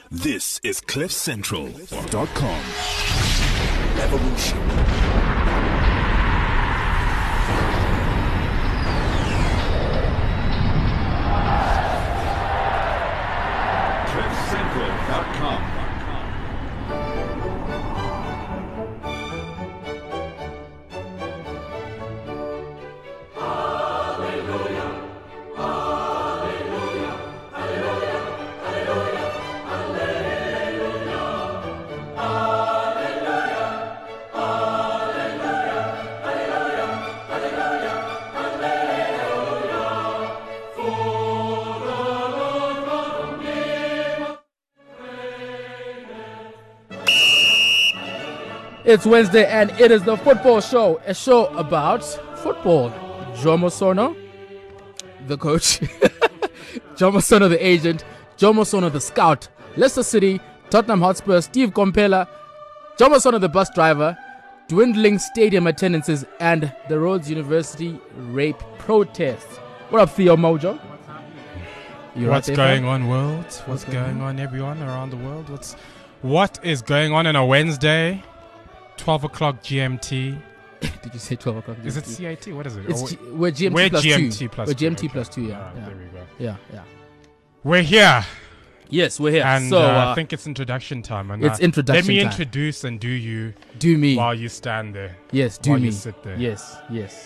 This is CliffCentral.com. Evolution. CliffCentral.com. It's Wednesday and it is the Football Show, a show about football. Jomo Sono, the coach, Jomo Sono, the agent, Jomo Sono, the scout, Leicester City, Tottenham Hotspur, Steve Kompela, Jomo Sono, the bus driver, dwindling stadium attendances, and the Rhodes University rape protests. What up, Theo Mojo? What's going on, world? What's going on, everyone around the world? What is going on a Wednesday? 12 o'clock GMT. Did you say 12 o'clock GMT? Is it CAT? What is it? We're GMT we're plus GMT 2. Plus we're 2. GMT Okay. plus 2, yeah. Right, there we go. Yeah. We're here. Yes, we're here. And so I think it's introduction time. And it's introduction let me time. introduce and do me. while you stand there. Yes, do while me. You sit there. Yes.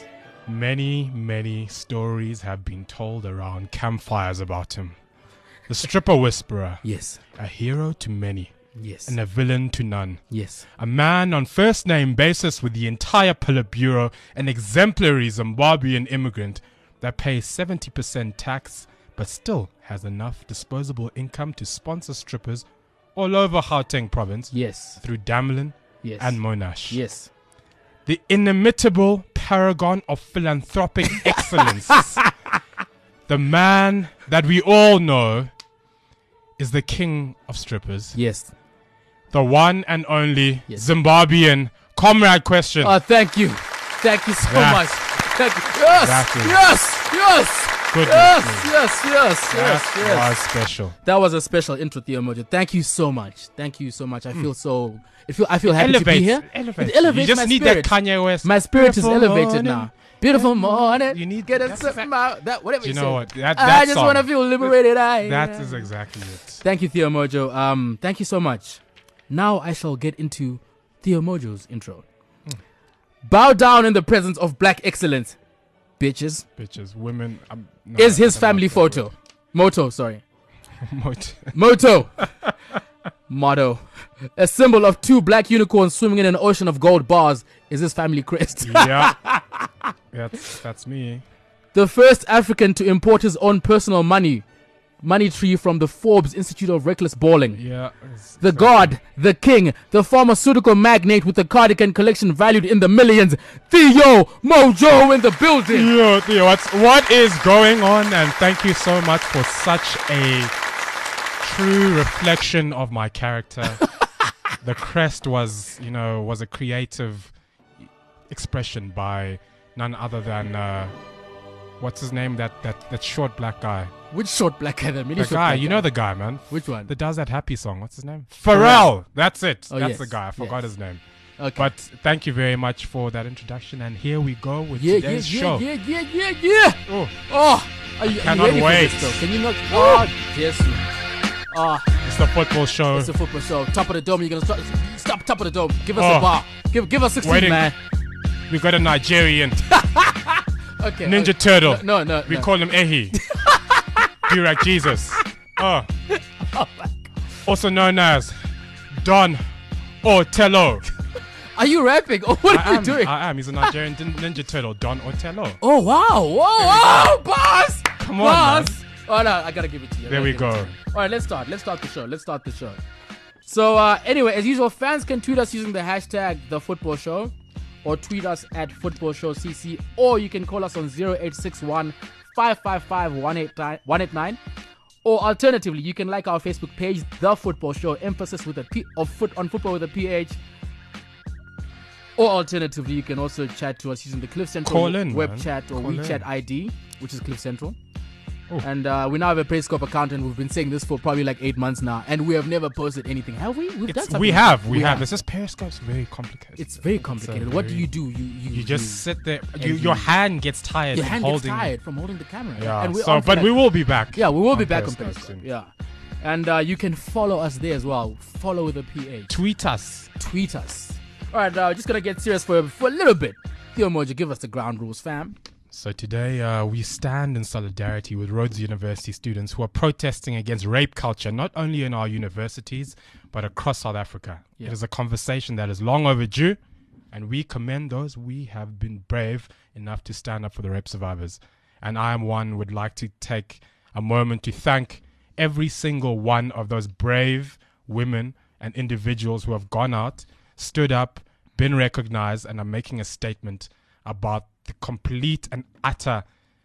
Many stories have been told around campfires about him. The stripper whisperer. Yes. A hero to many. Yes. And a villain to none. Yes. A man on first name basis with the entire Politburo, an exemplary Zimbabwean immigrant that pays 70% tax but still has enough disposable income to sponsor strippers all over Gauteng province. Yes. Through Damelin Yes. and Monash. Yes. The inimitable paragon of philanthropic excellence. The man that we all know is the king of strippers. Yes. The one and only Yes. Zimbabwean Comrade Question. Thank you. Thank you so much. Thank you. Yes. Goodness Yes. That was special. That was a special intro, Theo Mojo. Thank you so much. I feel happy to be here. Elevates. It elevates You just my need spirit. that Kanye West. My spirit is Beautiful elevated morning. now. Beautiful morning. You need get a that's something out. That whatever Do you you know say. what? That I just song, want to feel liberated. That is exactly it. Thank you, Theo Mojo. Thank you so much. Now I shall get into Theo Mojo's intro. Bow down in the presence of black excellence, bitches. Bitches, women. Is his family photo. Moto. Motto. A symbol of two black unicorns swimming in an ocean of gold bars is his family crest. Yeah. That's me. The first African to import his own personal money tree from the Forbes Institute of Reckless Balling. Yeah. The god, the king, the pharmaceutical magnate with the cardigan collection valued in the millions. Theo Mojo in the building. Theo, what is going on? And thank you so much for such a true reflection of my character. The crest was a creative expression by none other than what's his name? That short black guy. Which short black guy? The guy, know the guy, man. Which one? That does that happy song. What's his name? Pharrell. That's it. Oh, That's yes. the guy. I forgot his name. Okay. But thank you very much for that introduction. And here we go with today's show. Yeah. Oh, Are you cannot ready wait. for this, though? Can you not? Oh, yes. It's the football show. It's the football show. Top of the dome. You're gonna stop. Top of the dome. Give us a bar. Give us 16, Waiting. man. We got a Nigerian Okay. Ninja Turtle. No. We call him Ehi. Burak Jesus. Also known as Don Otello. Are you rapping or what are you doing? I am. He's a Nigerian Ninja Turtle, Don Otello. Oh wow! Whoa, boss! Come on, man. Oh no, I gotta give it to you. There we go. All right, let's start the show. So anyway, as usual, fans can tweet us using the hashtag #TheFootballShow or tweet us at FootballShowCC, or you can call us on 0861 555 189. Or alternatively, you can like our Facebook page, The Football Show, emphasis with a P of foot on football with a PH. Or alternatively, you can also chat to us using the Cliff Central Call in, web man. chat or Call WeChat in. ID, which is Cliff Central. And we now have a Periscope account, and we've been saying this for probably like 8 months now, and we have never posted anything. Have we? We've done something. We have. This is Periscope's very complicated. It's very complicated. What do? You just sit there. Your hand gets tired. Your hand gets tired from holding the camera. Yeah. And but we will be back. Yeah, we will be back on Periscope Periscope. soon. Yeah. And you can follow us there as well. Follow the PH. Tweet us. All right, just gonna get serious for a little bit. Theo Moja, give us the ground rules, fam. So today we stand in solidarity with Rhodes University students who are protesting against rape culture, not only in our universities, but across South Africa. Yeah. It is a conversation that is long overdue, and we commend those we have been brave enough to stand up for the rape survivors. And I am one would like to take a moment to thank every single one of those brave women and individuals who have gone out, stood up, been recognized, and are making a statement about the complete and utter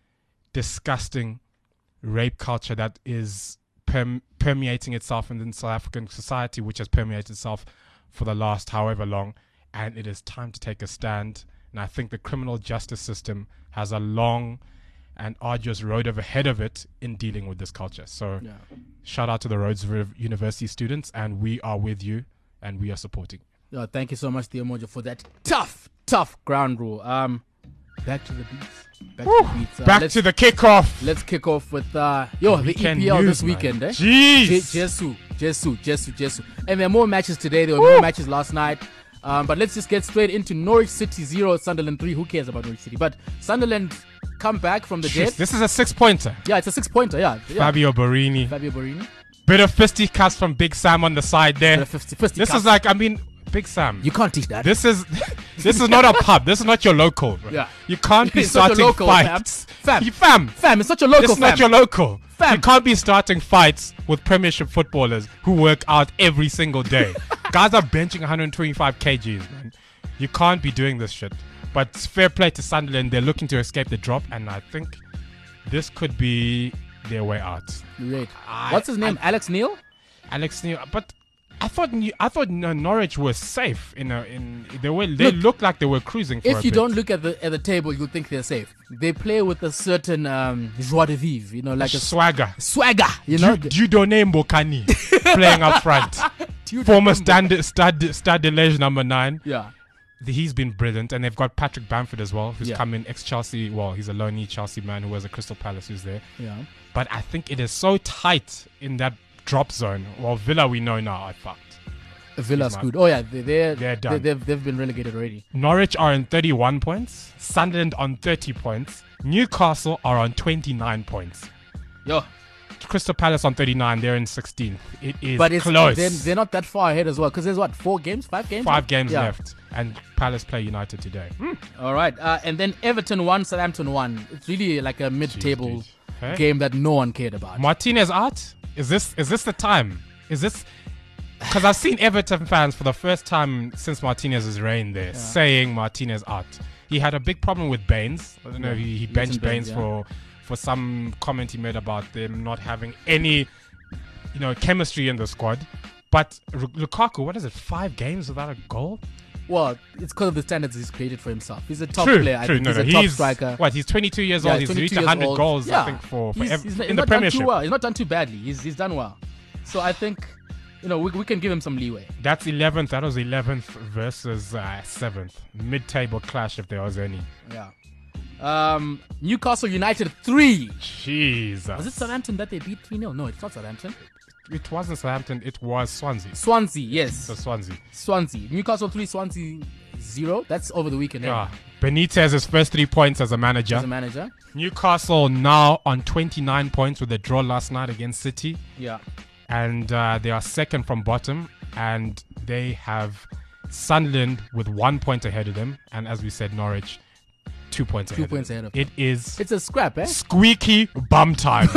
disgusting rape culture that is permeating itself in South African society, which has permeated itself for the last however long. And it is time to take a stand. And I think the criminal justice system has a long and arduous road ahead of it in dealing with this culture. So shout out to the Rhodes University students, and we are with you and we are supporting. Thank you so much, Theo Moja, for that tough ground rule. Back to the beats. Back to the kickoff. Let's kick off with the EPL news, this weekend. Man. Jeez. Jesu. And there are more matches today. There were more matches last night. But let's just get straight into Norwich City 0, Sunderland 3. Who cares about Norwich City? But Sunderland come back from the dead. This is a 6-pointer. Yeah, it's a 6-pointer. Yeah. Fabio Borini. Borini. Bit of fisticuffs from Big Sam on the side there. This is like, Big Sam. You can't teach that. This is not a pub. This is not your local. Bro. Yeah. You can't be It's such a starting local, fights. Fam, it's such a local. It's not your local. Fam. You can't be starting fights with Premiership footballers who work out every single day. Guys are benching 125 kgs, man. You can't be doing this shit. But fair play to Sunderland. They're looking to escape the drop, and I think this could be their way out. Great. What's his name? Alex Neil. But I thought Norwich was safe. They looked like they were cruising for a bit. If you don't look at the table, you'll think they're safe. They play with a certain joie de vivre, like a swagger. Dieudonné Mbokani playing up front. Former Stade de Liège number 9. Yeah. He's been brilliant, and they've got Patrick Bamford as well, who's come in ex-Chelsea. Well, he's a loanee Chelsea man who was a Crystal Palace who's there. Yeah. But I think it is so tight in that drop zone. Well, Villa we know now are fucked. Villa's good. Oh yeah, they're done. They've been relegated already. Norwich are on 31 points. Sunderland on 30 points. Newcastle are on 29 points. Yo. Crystal Palace on 39. They're in 16th. It is but it's close. They're not that far ahead as well, because there's 5 games? 5 games left, and Palace play United today. All right, and then Everton 1, Southampton 1. It's really like a mid-table game that no one cared about. Martinez out? Is this the time? Is this? Because I've seen Everton fans for the first time since Martinez's reign there saying Martinez out. He had a big problem with Baines. I don't know. He benched Baines for some comment he made about them not having any, chemistry in the squad. But Lukaku, what is it? 5 games without a goal? Well, it's because of the standards he's created for himself. He's a top player. I think. He's a top striker. What? He's 22 years old. He's reached 100 goals. I think in the Premiership. He's not done too badly. He's done well. So I think, we can give him some leeway. That's 11th. That was 11th versus 7th. Mid-table clash if there was any. Yeah. Newcastle United 3. Jesus. Was it Southampton that they beat 3-0? No, it's not Southampton. It wasn't Southampton. It was Swansea. Swansea, yes. So Swansea. Newcastle 3, Swansea 0. That's over the weekend. Yeah. Benitez's first 3 points as a manager. Newcastle now on 29 points with a draw last night against City. Yeah. And they are second from bottom. And they have Sunderland with 1 point ahead of them. And as we said, Norwich 2 points ahead. 2 points ahead of them. It's a scrap, eh? Squeaky bum time.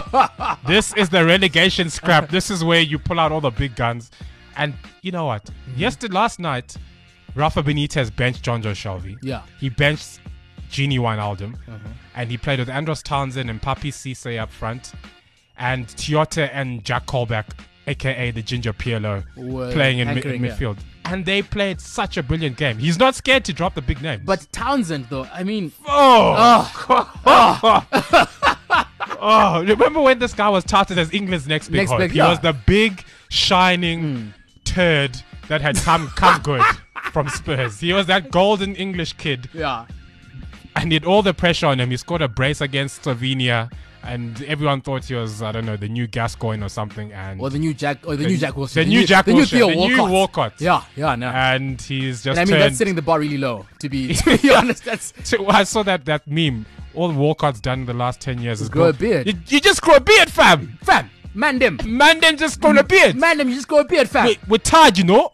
This is the relegation scrap. This is where you pull out all the big guns. And you know what? Last night, Rafa Benitez benched Jonjo Shelvey. Yeah. He benched Gini Wijnaldum. And he played with Andros Townsend and Papi Cisse up front. And Tiote and Jack Colback, a.k.a. the Ginger Pirlo, playing in midfield. And they played such a brilliant game. He's not scared to drop the big names. But Townsend, though, I mean... Oh, remember when this guy was touted as England's next big hope? He was the big, shining turd that had come good from Spurs. He was that golden English kid. Yeah. And he had all the pressure on him. He scored a brace against Slovenia. And everyone thought he was, I don't know, the new Gascoigne or something. Or the new Jack Wilshere. The new Jack Wilshere. The new Walcott. Yeah, no. And he's just that's setting the bar really low, to be honest. I saw that meme. All Walcott's done in the last 10 years is grow a beard. You just grow a beard, fam. Man them just grow a beard. Man them, you just grow a beard, fam. We're tired, you know.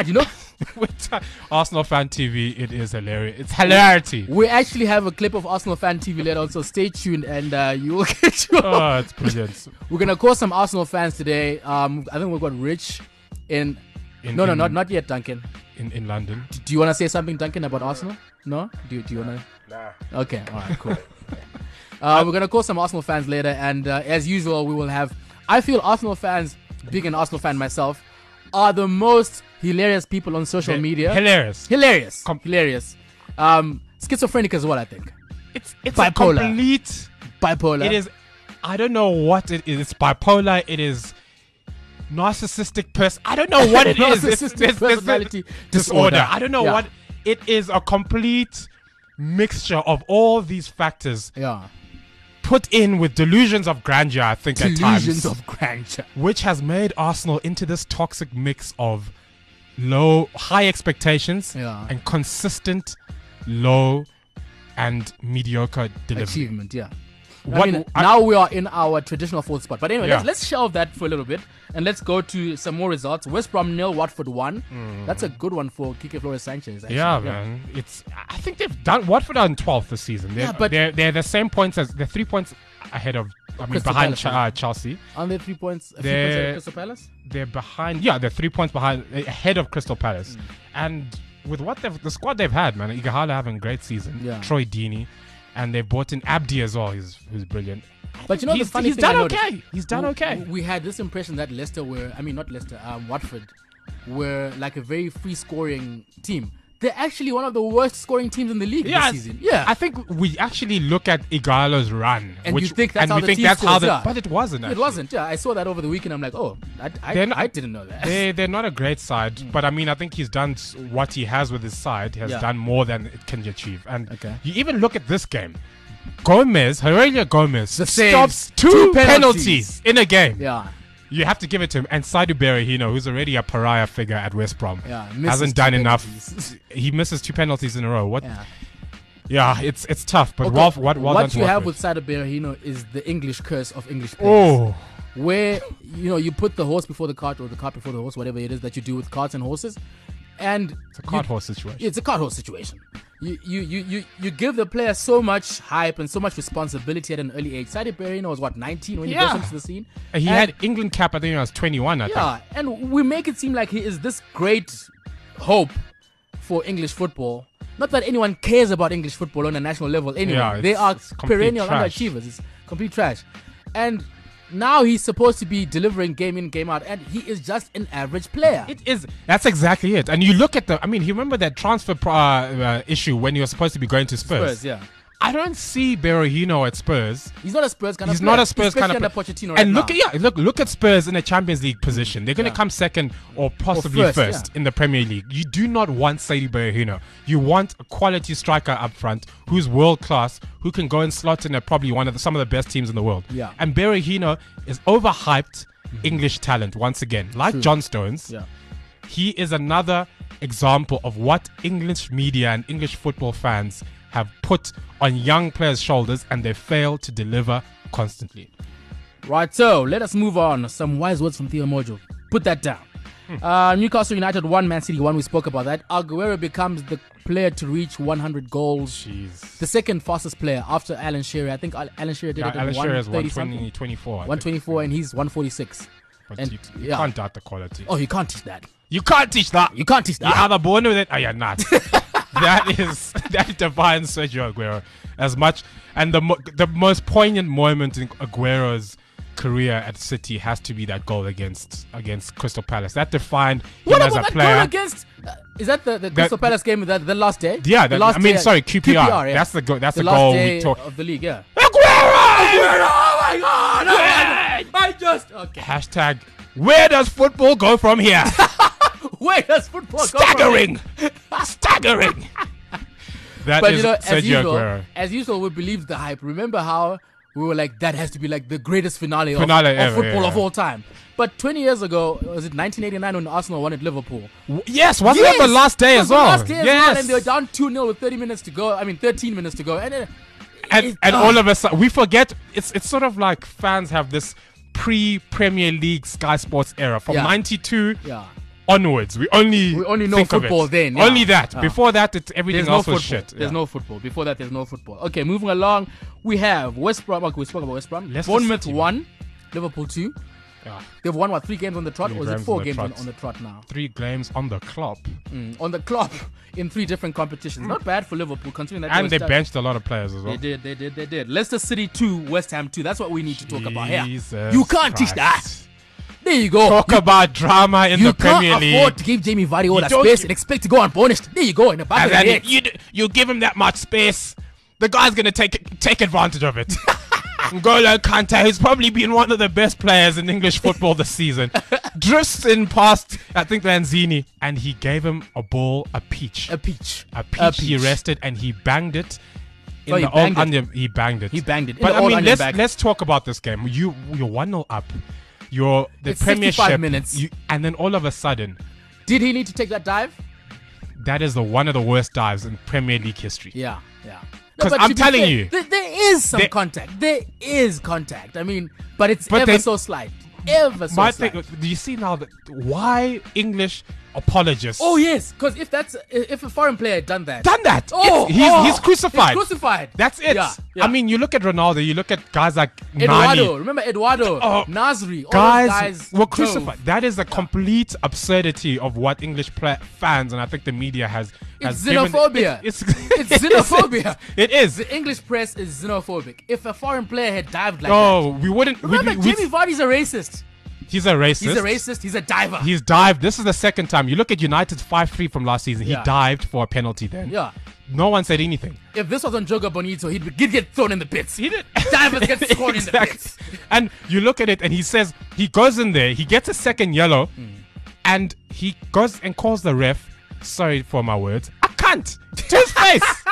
Arsenal Fan TV, it is hilarious. It's hilarity. We actually have a clip of Arsenal Fan TV later on, so stay tuned and you will get your... Oh, it's brilliant. We're going to call some Arsenal fans today. I think we've got Rich not yet, Duncan. In London. Do you want to say something, Duncan, about Arsenal? No? Do you want to... Nah. Okay, all right, cool. We're going to call some Arsenal fans later, and as usual, we will have... I feel Arsenal fans, being an Arsenal fan myself, are the most hilarious people on social media. Hilarious. Hilarious. Schizophrenic as well, I think. It's bipolar. A complete... Bipolar. It is... I don't know what it is. It's bipolar. It is... narcissistic person. I don't know what it is. Narcissistic personality disorder. I don't know what... It is a complete mixture of all these factors. Yeah. Put in with delusions of grandeur, I think, at times. Delusions of grandeur. Which has made Arsenal into this toxic mix of high expectations and consistent low and mediocre delivery. Achievement, yeah. Now we are in our traditional fourth spot. But anyway, let's shelve that for a little bit and let's go to some more results. West Brom 0, Watford 1. That's a good one for Kike Flores Sanchez. Actually. Yeah, man. I think they've done Watford are in 12th this season. They're the same points as they're 3 points ahead of. Behind Chelsea. Aren't they 3 points? Ahead of Crystal Palace? They're behind. Yeah, they're 3 points behind, ahead of Crystal Palace. And with the squad they've had, man, Ighala having a great season. Yeah. Troy Deeney. And they brought in Abdi as well. Who's brilliant. But you know, the funny thing, he's done okay. We had this impression that Watford were like a very free scoring team. They're actually one of the worst scoring teams in the league this season. Yeah, I think we actually look at Igalo's run, and you think that's how the team scores. But it wasn't. Actually. It wasn't. Yeah, I saw that over the weekend. I'm like, I didn't know that. They're not a great side, but I mean, I think he's done what he has with his side. He has done more than it can achieve. And you even look at this game. Heurelho Gomez stops two penalties in a game. Yeah. You have to give it to him. And Saidu Berahino, who's already a pariah figure at West Brom, hasn't done enough. He misses 2 penalties in a row. It's tough. But what you have with Saidu Berahino is the English curse of English players. Where you put the horse before the cart, or the cart before the horse, whatever it is that you do with carts and horses. And it's a cart horse situation. It's a cart horse situation. You give the player so much hype and so much responsibility at an early age. Saidu Berahino was 19 when he burst into the scene. He had England cap. I think he was 21. I think. And we make it seem like he is this great hope for English football. Not that anyone cares about English football on a national level. Anyway, they are perennial underachievers. It's complete trash. And now he's supposed to be delivering game in, game out, and he is just an average player. It is. That's exactly it. And you look at you remember that transfer issue when he was supposed to be going to Spurs? Yeah. I don't see Berahino at Spurs. He's not a Spurs kind of player. He's not a Spurs kind of player. Pochettino and look at Spurs in a Champions League position. They're going to come second or possibly first in the Premier League. You do not want Saidu Berahino. You want a quality striker up front who's world class, who can go and slot in at probably some of the best teams in the world. Yeah. And Berahino is overhyped English talent once again. Like John Stones, he is another example of what English media and English football fans have put on young players' shoulders, and they fail to deliver constantly. Right, so let us move on. Some wise words from Theo Mojo. Put that down. Newcastle United 1, Man City 1. We spoke about that. Aguero becomes the player to reach 100 goals. Jeez. The second fastest player after Alan Shearer. I think Alan Shearer did it at 124. 124, and he's 146. But you can't doubt the quality. Oh, you can't teach that. You can't teach that. You can't teach that. You're either born with it or you're not. that defines Sergio Aguero as much. And the most poignant moment in Aguero's career at City has to be that goal against Crystal Palace. That defined him as a player. Goal against? Is that the Crystal Palace game? The last day? Yeah, QPR. Yeah. That's the goal. That's the goal we talk of the league. Yeah. Aguero! my God! I just okay. Hashtag, where does football go from here? Where does football Staggering! Staggering! That But is you know, Sergio Aguero. as usual, we believed the hype. Remember how we were like, that has to be like the greatest finale of ever, football yeah. of all time. But 20 years ago, was it 1989 when Arsenal won at Liverpool? Yes, wasn't that the last day It as was well? The last day as well, Yes. and they were down 2-0 with 13 minutes to go. And all of a sudden, we forget, it's sort of like fans have this pre-Premier League Sky Sports era. From Yeah. 92 Yeah. onwards, we only know think of football it. then. Yeah. Only that. Yeah. Before that, everything There's no else was football. shit. There's Yeah. no football. Before that, there's no football. Okay, moving along, we have West Brom. Okay, we spoke about West Brom. Leicester Bournemouth City. 1, Liverpool 2. Yeah. They've won, what, 3 games on the trot? Three Or is it games 4 on the games trot. on the trot now? 3 games on the clock. On the clock in 3 different competitions. Not bad for Liverpool, considering that And they were benched a lot of players as well. They did. Leicester City 2, West Ham 2. That's what we need to talk about here. Jesus You can't teach that. Christ. There you go. Talk about drama in you the Premier can't League. afford to give Jamie Vardy all that don't- space and expect to go unpunished. There you go, in the back And of the then net. you give him that much space, the guy's gonna take advantage of it. N'Golo Kante, who's probably been one of the best players in English football this season, drifts in past, I think, Lanzini, and he gave him a ball, a peach. A peach. He rested and he banged it. Oh, he Old banged it. onion, he banged it. He banged it. In But the I old mean, onion bag. let's talk about this game. You're 1-0 up. You're the It's 65 Premiership, minutes. and then all of a sudden, Did he need to take that dive? that is one of the worst dives in Premier League history. Yeah. 'Cause but I'm to be telling fair, you, there is some contact. There is contact. I mean, but it's ever then- so slight. Ever so My slight. thing, do you see now that why English apologists? Oh yes, because if a foreign player had done that, done that. Oh, He's crucified. He's crucified. That's it. Yeah. I mean, you look at Ronaldo, you look at guys like Eduardo, Nani. remember Eduardo, Oh, Nasri, all Guys, those guys were dove. crucified. That is a complete absurdity of what English fans, and I think the media has It's given- xenophobia. It's It's xenophobia. It is. The English press is xenophobic. If a foreign player had dived like Oh, we wouldn't. that, remember we- Jamie Vardy's a racist. he's a racist. He's a racist. He's a diver. He's dived. This is the second time. You look at United's 5-3 from last season. He Yeah. dived for a penalty then. Yeah. No one said anything. If this was on Joga Bonito, he'd get thrown in the pits. He did. Divers get thrown in the Exactly. pits. And you look at it and he says, he goes in there, he gets a second yellow, and he goes and calls the ref, sorry for my words, a cunt to his face.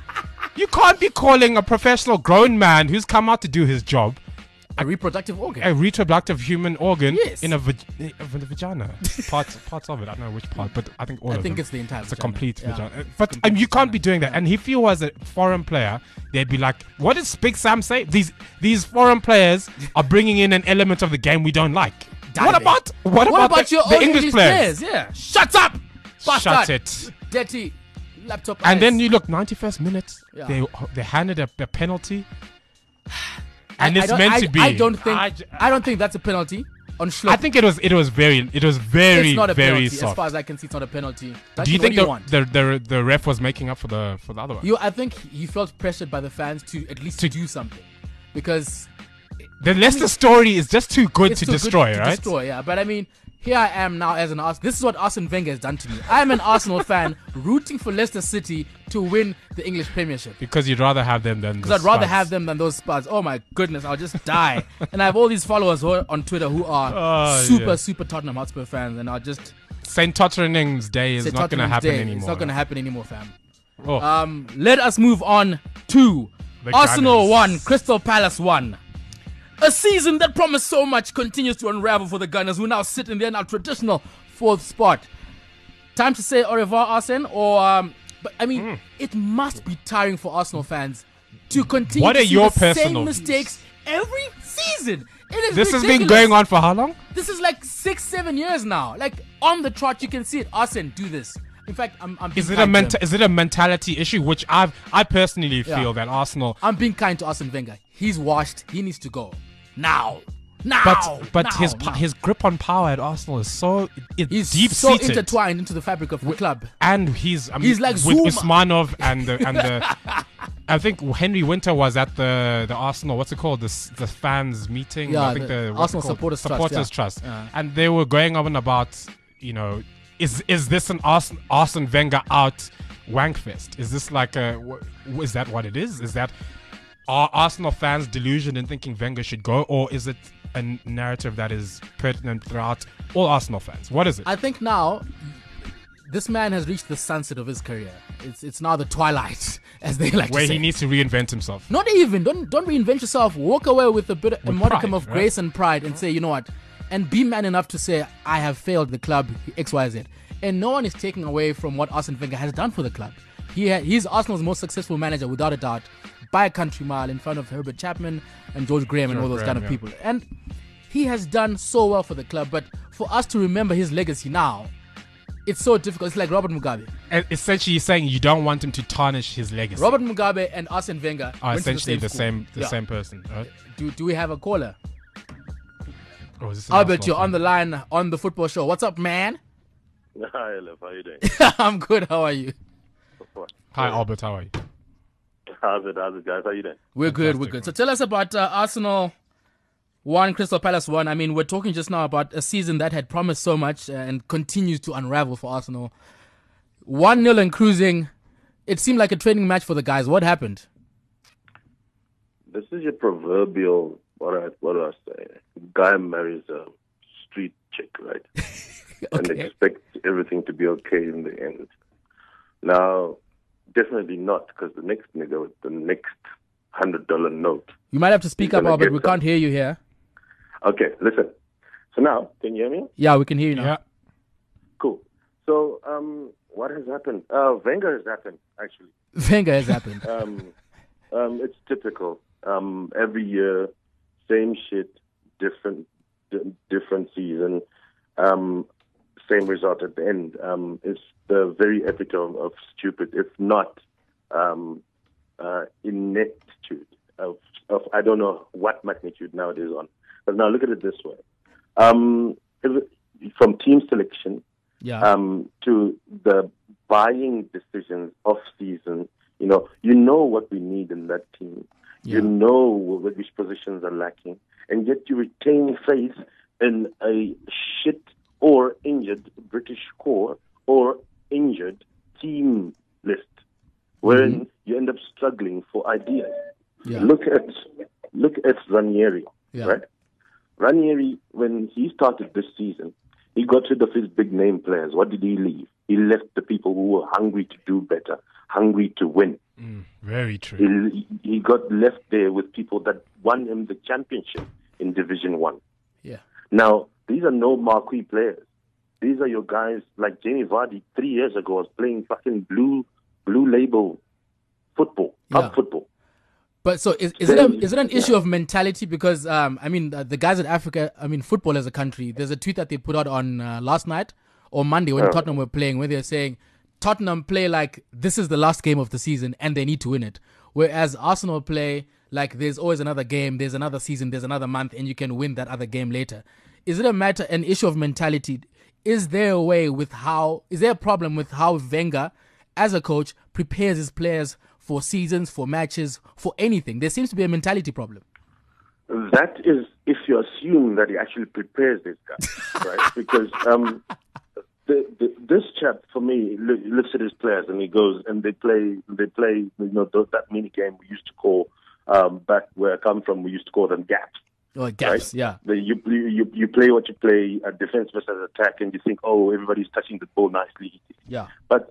You can't be calling a professional grown man who's come out to do his job A reproductive organ. a reproductive human organ Yes. in a vagina. Parts of it. I don't know which part, but I think all I of think them. it's the entire It's a vagina. complete Yeah. vagina. But Complete you can't vagina. be doing that. Yeah. And if you was a foreign player, they'd be like, what does Big Sam say? These foreign players are bringing in an element of the game we don't like. Diving. What about your the own English players? Yeah. Shut up! Shut Bastard. it. Dirty laptop And eyes. then you look, 91st minute, Yeah. they handed a penalty. And I it's don't- meant to be. I don't think that's a penalty on Schlupp. I think it was very it's not a very penalty. soft. As far as I can see, it's not a penalty. Do you think want? the ref was making up for the other one? I think he felt pressured by the fans to at least do something, because The Leicester story is just too good it's to too destroy, good to right? destroy, yeah. But I mean, here I am now as an Arsenal. This is what Arsene Wenger has done to me. I'm an Arsenal fan rooting for Leicester City to win the English Premiership. Because you'd rather have them than Because I'd rather have them than those Spurs. Oh my goodness, I'll just die. And I have all these followers who are on Twitter who are yeah. super Tottenham Hotspur fans, and I'll just St. Tottenham's Day is say not going to Tottenham's happen day. anymore. It's not going to happen anymore, fam. Oh, Let us move on to The Arsenal Gunners. 1, Crystal Palace 1. A season that promised so much continues to unravel for the Gunners, who now sit in their now traditional 4th spot. Time to say au revoir, Arsene, or but I mean, it must be tiring for Arsenal fans to continue What to are see your the personal same mistakes every season. It is this has ridiculous. been going on for how long? This is like 6-7 years now. Like on the trot, you can see it. Arsene, do this. In fact, I'm being Is it kind to him. is it a mentality issue? Which I personally feel Yeah. that Arsenal. I'm being kind to Arsene Wenger. He's washed. He needs to go now. But now, his now. his grip on power at Arsenal is so He's deep so seated, intertwined into the fabric of the club. and he's He's like with Zuma. Usmanov and the I think Henry Winter was at the Arsenal, what's it called, the fans meeting. Yeah, I think the what's it Arsenal called? Supporters Trust, yeah. Trust. Yeah. And they were going on about, is this an Arsene Wenger out wankfest? Is this like is that what it is? Is that Are Arsenal fans delusioned in thinking Wenger should go, or is it a narrative that is pertinent throughout all Arsenal fans? What is it? I think now this man has reached the sunset of his career. It's now the twilight, as they like Where to say. he needs to reinvent himself. Not even. Don't reinvent yourself. Walk away with a modicum pride, of right? grace and pride and say, you know what? And be man enough to say, I have failed the club XYZ. And no one is taking away from what Arsene Wenger has done for the club. He's Arsenal's most successful manager, without a doubt, by a country mile, in front of Herbert Chapman and George Graham and all those kind of people. And he has done so well for the club. But for us to remember his legacy now, it's so difficult. It's like Robert Mugabe. And essentially, you're saying you don't want him to tarnish his legacy. Robert Mugabe and Arsene Wenger are went to essentially the school. same person. Right? Do we have a caller? Or is this an Albert, Arsenal you're fan? on the line on the football show. What's up, man? Hi, Elif. How you doing? I'm good. How are you? Hi, Albert. How are you? How's it, guys? How you doing? We're good. We're Fantastic, good. So tell us about Arsenal 1, Crystal Palace 1. I mean, we're talking just now about a season that had promised so much and continues to unravel for Arsenal. 1-0 and cruising. It seemed like a training match for the guys. What happened? This is your proverbial, what do I say? Guy marries a street chick, right? And Okay. expects everything to be okay in the end. Now, definitely not, because the next nigga with the next $100 note. You might have to speak He's up, gonna Albert. get We some. can't hear you here. Okay, listen. So now, can you hear me? Yeah, we can hear you now. Yeah. Cool. So, what has happened? Wenger has happened, actually. Wenger has happened. It's typical. Every year, same shit, different season, same result at the end. It's the very epitome of stupid, if not ineptitude of I don't know what magnitude now it is on. But now look at it this way: from team selection Yeah. to the buying decisions off season. You know what we need in that team. Yeah. You know which positions are lacking, and yet you retain faith in a shit or injured British core or injured team list, wherein you end up struggling for ideas. Yeah. Look at Ranieri, Yeah. right? Ranieri, when he started this season, he got rid of his big name players. What did he leave? He left the people who were hungry to do better, hungry to win. Very true. He got left there with people that won him the championship in Division 1. Yeah. Now, these are no marquee players. These are your guys like Jamie Vardy 3 years ago was playing fucking blue label football, Yeah. pub football. But so is it an issue of mentality? Because the guys at Africa, football as a country, there's a tweet that they put out on last night or Monday when Tottenham were playing, where they're saying Tottenham play like this is the last game of the season and they need to win it, whereas Arsenal play like there's always another game, there's another season, there's another month, and you can win that other game later. Is it an issue of mentality? Is there a problem with how Wenger, as a coach, prepares his players for seasons, for matches, for anything? There seems to be a mentality problem. That is if you assume that he actually prepares this guy, right? Because this chap, for me, looks at his players and he goes and they play that mini game we used to call back where I come from. We used to call them gaps. Oh, gaps, right? yeah. You play what you play, defense versus attack, and you think, oh, everybody's touching the ball nicely. Yeah. But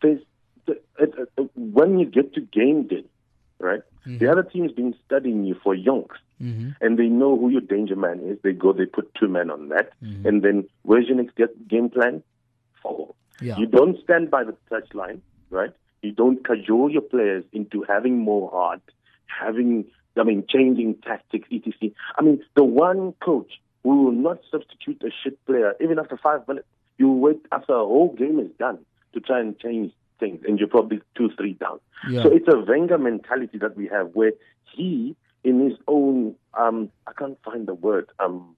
when you get to game day, right? Mm-hmm. The other team's been studying you for yonks, and they know who your danger man is. They put 2 men on that, and then where's your next game plan? Follow. Yeah. You don't stand by the touchline, right? You don't cajole your players into having more heart, changing tactics, etc. The one coach who will not substitute a shit player even after 5 minutes. You wait after a whole game is done to try and change things, and you're probably 2-3 down. Yeah. So it's a Wenger mentality that we have, where he, in his own, I can't find the word.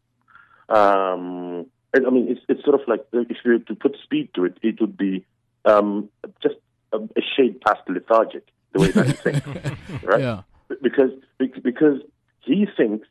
It's sort of like if you were to put speed to it, it would be just a shade past lethargic, the way that he thinks, right? Yeah. Because he thinks,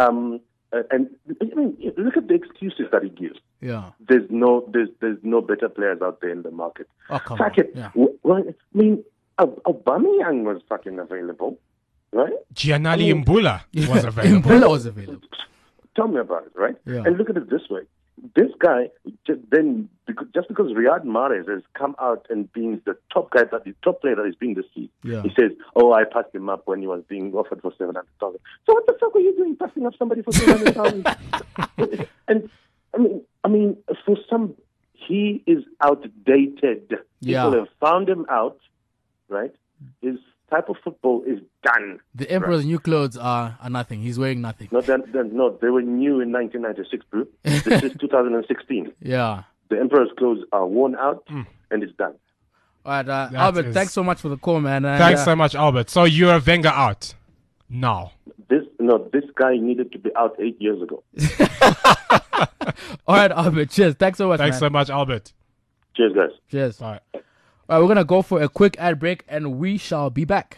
look at the excuses that he gives. Yeah. There's no better players out there in the market. Oh, come Fuck on. it. Yeah. Aubameyang was fucking available. right? Gianni Mbula was available. Mbula was available. Tell me about it, right? Yeah. And look at it this way. This guy, just because Riyad Mahrez has come out and being the top player that is being deceived, Yeah. he says, "Oh, I passed him up when he was being offered for 700,000." So what the fuck are you doing, passing up somebody for 700,000? And I mean, for some, he is outdated. Yeah. People have found him out, right? His type of football is done. The Emperor's new clothes are nothing. He's wearing nothing. No, they were new in 1996, bro. This is 2016. Yeah. The Emperor's clothes are worn out, and it's done. All right, Albert, thanks so much for the call, man. And, Thanks so much, Albert. So you're Wenger out now. This guy needed to be out 8 years ago. All right, Albert, cheers. Thanks so much, Thanks man. so much, Albert. Cheers, guys. Cheers. Bye. All right, we're going to go for a quick ad break, and we shall be back.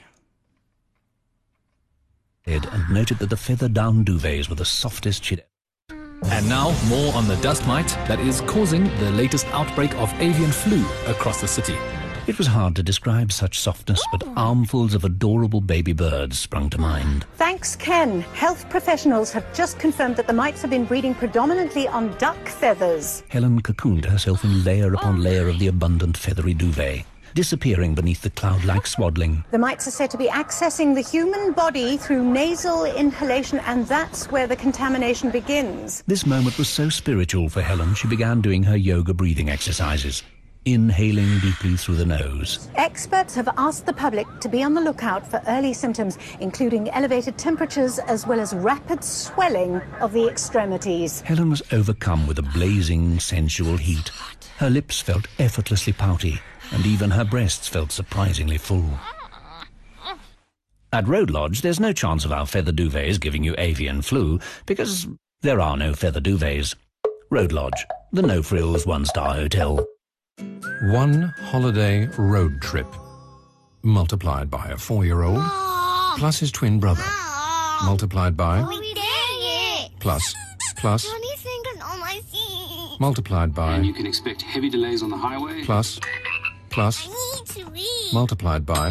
And noted that the feather-down duvets were the softest she'd. And now, more on the dust mite that is causing the latest outbreak of avian flu across the city. It was hard to describe such softness, but armfuls of adorable baby birds sprung to mind. Thanks, Ken. Health professionals have just confirmed that the mites have been breeding predominantly on duck feathers. Helen cocooned herself in layer upon layer of the abundant feathery duvet, disappearing beneath the cloud-like swaddling. The mites are said to be accessing the human body through nasal inhalation, and that's where the contamination begins. This moment was so spiritual for Helen, she began doing her yoga breathing exercises, inhaling deeply through the nose. Experts have asked the public to be on the lookout for early symptoms, including elevated temperatures as well as rapid swelling of the extremities. Helen was overcome with a blazing, sensual heat. Her lips felt effortlessly pouty, and even her breasts felt surprisingly full. At Road Lodge, there's no chance of our feather duvets giving you avian flu, because there are no feather duvets. Road Lodge, the no-frills one-star hotel. One holiday road trip multiplied by a 4-year-old plus his twin brother multiplied by plus multiplied by, and you can expect heavy delays on the highway, plus multiplied by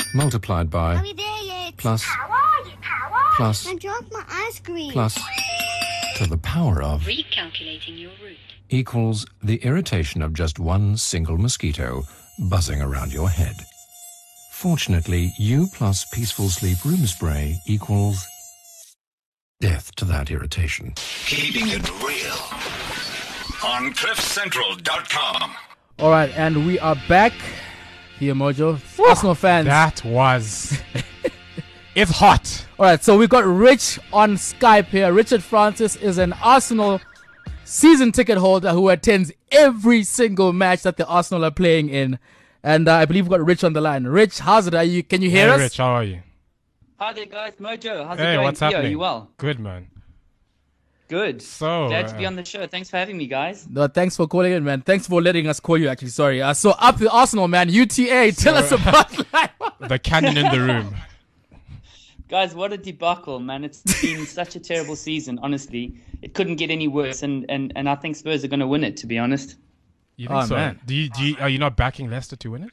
plus I dropped my ice cream. plus to the power of Recalculating your route. equals the irritation of just one single mosquito buzzing around your head. Fortunately, U plus peaceful sleep room spray equals death to that irritation. Keeping it real on CliffCentral.com. All right, and we are back here, Mojo. Arsenal fans. That was... It's hot. All right, so we got Rich on Skype here. Richard Francis is an Arsenal season ticket holder who attends every single match that the Arsenal are playing in. And I believe we've got Rich on the line. Rich, how's it? Can you hear us? Rich, how are you? Hi there, guys. Mojo, how's it Hey, going? what's Theo, happening? Are you well? Good, man. Good. So, glad to be on the show. Thanks for having me, guys. No, thanks for calling in, man. Thanks for letting us call you, actually. Sorry. So up the Arsenal, man. UTA, tell us about the cannon in the room. Guys, what a debacle, man. It's been such a terrible season, honestly. It couldn't get any worse, and I think Spurs are going to win it, to be honest. You think so? Man. Are you not backing Leicester to win it?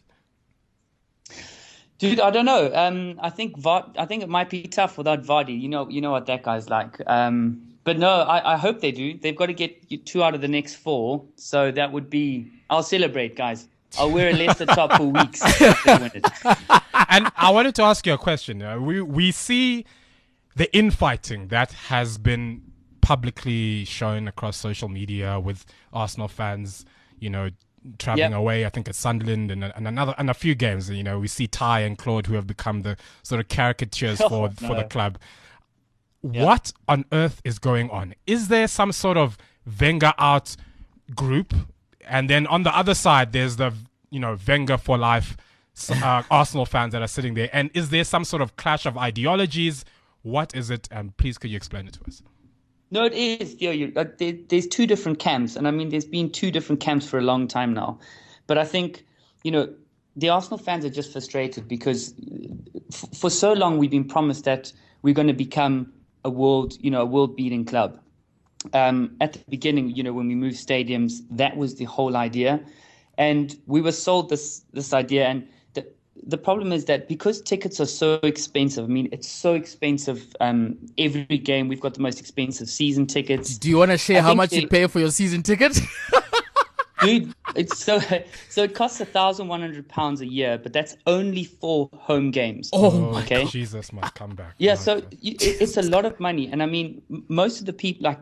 Dude, I don't know. I think it might be tough without Vardy. You know what that guy's like. But no, I hope they do. They've got to get 2 out of the next 4. So that would be... I'll celebrate, guys. I'll wear a Leicester top for weeks if they win it. And I wanted to ask you a question. We see the infighting that has been publicly shown across social media with Arsenal fans, traveling away. I think at Sunderland and a few games. We see Ty and Claude, who have become the sort of caricatures for the club. Yep. What on earth is going on? Is there some sort of Wenger out group? And then on the other side, there's the Wenger for life Arsenal fans that are sitting there. And is there some sort of clash of ideologies? What is it? And please, could you explain it to us? No, it is. There's 2 different camps. And I mean, there's been 2 different camps for a long time now. But I think, the Arsenal fans are just frustrated because for so long we've been promised that we're going to become a world-beating club. At the beginning, when we moved stadiums, that was the whole idea. And we were sold this idea. And the problem is that because tickets are so expensive, I mean, it's so expensive. Every game, we've got the most expensive season tickets. Do you want to share how much you pay for your season ticket? Dude, it's so it costs £1,100 a year, but that's only for home games. Oh my God. Jesus must come back. Yeah, so it's a lot of money, and I mean, most of the people, like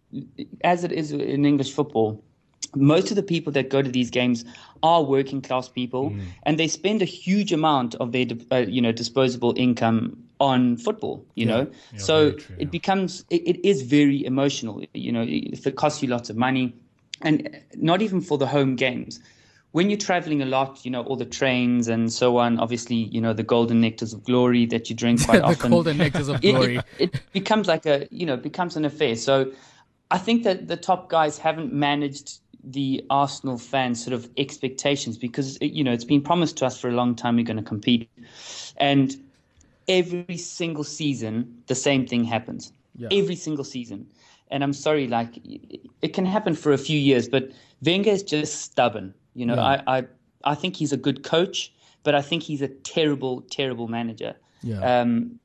as it is in English football, most of the people that go to these games are working class people, and they spend a huge amount of their disposable income on football. So it becomes it is very emotional. If it costs you lots of money. And not even for the home games. When you're traveling a lot, all the trains and so on, obviously, the golden nectars of glory that you drink quite often. The golden nectars of glory. It becomes like becomes an affair. So I think that the top guys haven't managed the Arsenal fans' sort of expectations because, it's been promised to us for a long time we're going to compete. And every single season, the same thing happens. Yeah. Every single season. And I'm sorry, like it can happen for a few years, but Wenger is just stubborn. I think he's a good coach, but I think he's a terrible, terrible manager. Yeah. And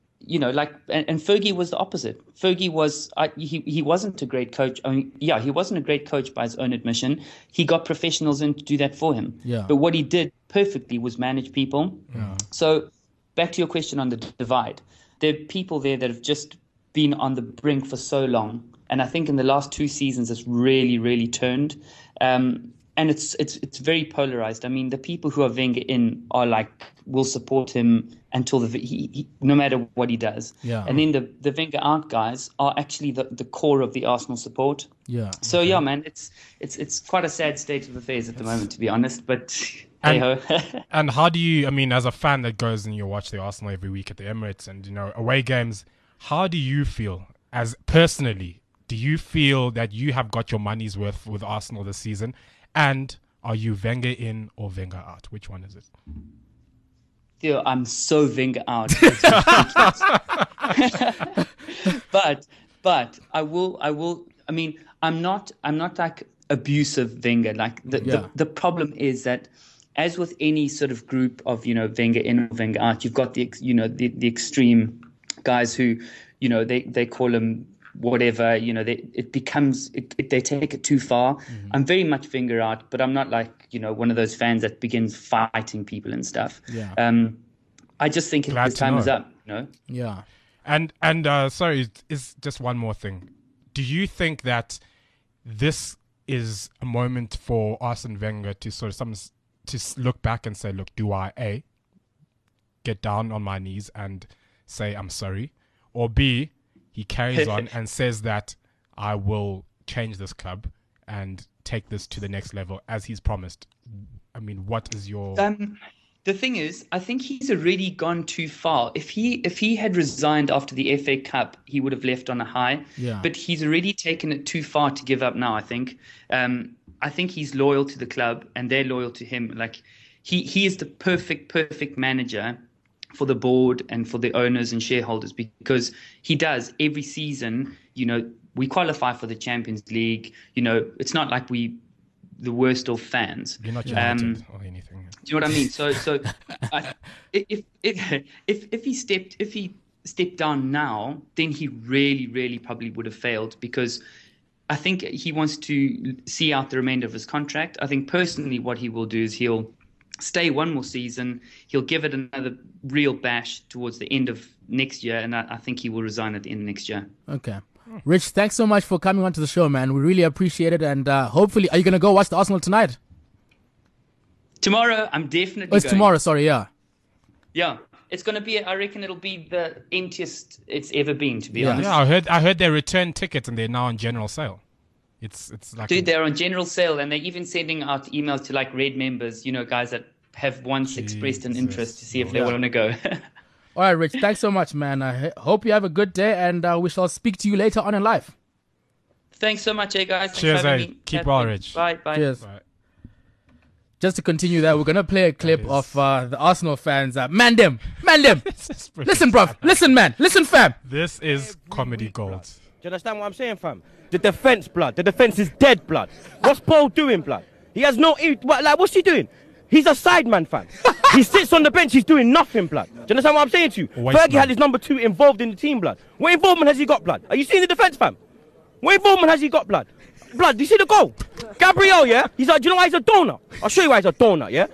Fergie was the opposite. Fergie was he wasn't a great coach. I mean, he wasn't a great coach by his own admission. He got professionals in to do that for him. Yeah. But what he did perfectly was manage people. Yeah. So back to your question on the divide, there are people there that have just been on the brink for so long. And I think in the last 2 seasons, it's really, really turned. And it's very polarized. I mean, the people who are Wenger in are will support him until no matter what he does. Yeah. And then the Wenger out guys are actually the core of the Arsenal support. Yeah. So yeah, man, it's quite a sad state of affairs at the moment, to be honest. But hey-ho. And how do you? I mean, as a fan that goes and you watch the Arsenal every week at the Emirates and away games, how do you feel as personally? Do you feel that you have got your money's worth with Arsenal this season? And are you Wenger in or Wenger out? Which one is it? Theo, I'm so Wenger out. but I will. I mean, I'm not like abusive Wenger. Like the problem is that, as with any sort of group of Wenger in or Wenger out, you've got the extreme guys who they call them whatever, they take it too far. Mm-hmm. I'm very much Wenger out, but I'm not like, one of those fans that begins fighting people and stuff. Yeah. I just think his time is up, Yeah. And sorry, is just one more thing. Do you think that this is a moment for Arsene Wenger to to look back and say, look, do I get down on my knees and say I'm sorry, or B, he carries on and says that I will change this club and take this to the next level as he's promised? I mean, what is your... The thing is, I think he's already gone too far. If he had resigned after the FA Cup, he would have left on a high. Yeah. But he's already taken it too far to give up now, I think. I think he's loyal to the club and they're loyal to him. Like he is the perfect manager for the board and for the owners and shareholders, because he does every season, we qualify for the Champions League. It's not like the worst of fans. You're not United or anything. Do you know what I mean? So if he stepped down now, then he really, really probably would have failed, because I think he wants to see out the remainder of his contract. I think personally what he will do is he'll stay one more season. He'll give it another real bash towards the end of next year, and I think he will resign at the end of next year. Okay. Rich, thanks so much for coming onto the show, man. We really appreciate it, and hopefully, are you going to go watch the Arsenal tonight? Tomorrow, I'm definitely going. Tomorrow, sorry, yeah. Yeah. It's going to be, I reckon it'll be the emptiest it's ever been, to be honest. Yeah, I heard they returned tickets and they're now on general sale. It's like... Dude, they're on general sale, and they're even sending out emails to like Red members, guys that have once expressed an interest to see if they want to go. All right, Rich, thanks so much, man. I hope you have a good day, and we shall speak to you later on in life. Thanks so much, guys. Thanks Cheers, for having me. Keep well, Rich. Bye. Cheers. Bye. Just to continue that, we're going to play a clip of the Arsenal fans. Man them. Listen, bruv. Listen, man. Listen, fam. This is comedy gold. Do you understand what I'm saying, fam? The defense, blood. The defense is dead, blood. What's Paul doing, blood? He has no... what's he doing? He's a sideman, fam. He sits on the bench, he's doing nothing, blood. Do you understand what I'm saying to you? Fergie had his number 2 involved in the team, blood. What involvement has he got, blood? Are you seeing the defence, fam? What involvement has he got, blood? Blood, do you see the goal? Gabriel, yeah? He's like, do you know why he's a donut? I'll show you why he's a donut, yeah?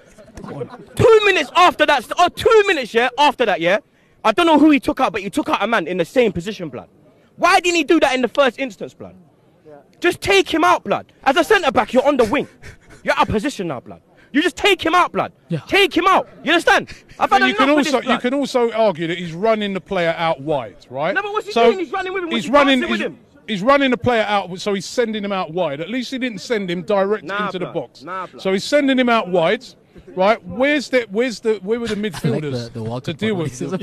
2 minutes after that, 2 minutes, yeah? After that, yeah? I don't know who he took out, but he took out a man in the same position, blood. Why didn't he do that in the first instance, blood? Just take him out, blood. As a centre-back, you're on the wing. You're out of position now, blood. You just take him out, blood. Yeah. Take him out. You understand? I've had enough of this, blood. You can also argue that he's running the player out wide, right? No, but what's he doing? He's running with him. He's running the player out, so he's sending him out wide. At least he didn't send him direct into the box. So he's sending him out wide, right? Where were the midfielders to deal with? Was it